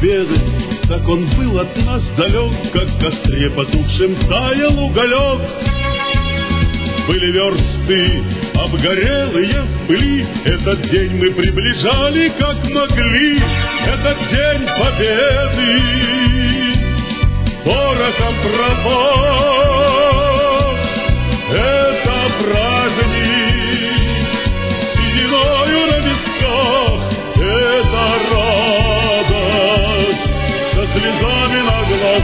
победы, так он был от нас далек, как в костре потухшем таял уголек. Были версты обгорелые в пыли, этот день мы приближали, как могли, этот день победы. Порохом пропах, это праздник, сединою на висках, это радость, со слезами на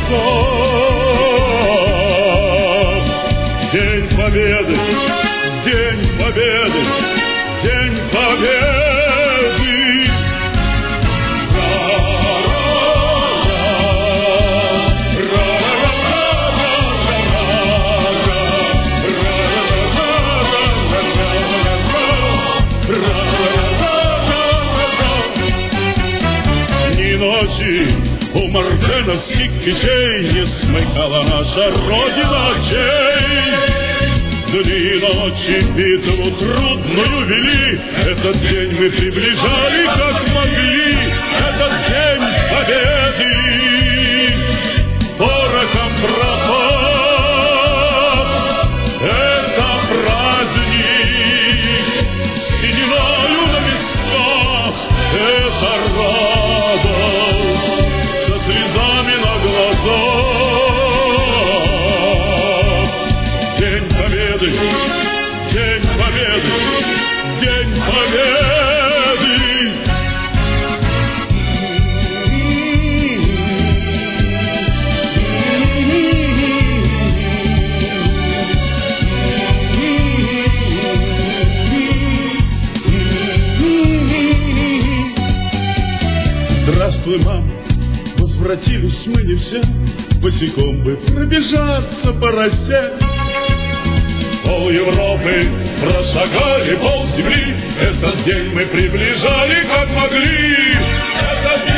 глазах. День победы, день победы, день победы. У мартеновских печей не смыкала наша Родина очей. Дни и ночи битву трудную вели, этот день мы приближали, как могли, этот день победы. Порохом пропах, это праздник, сединою на висках, это радость, со слезами на глазах. День победы, день победы, день победы. Здравствуй, мама, возвратились мы не все, босиком бы пробежаться по росе. Пол Европы прошагали, пол земли, этот день мы приближали, как могли. Этот день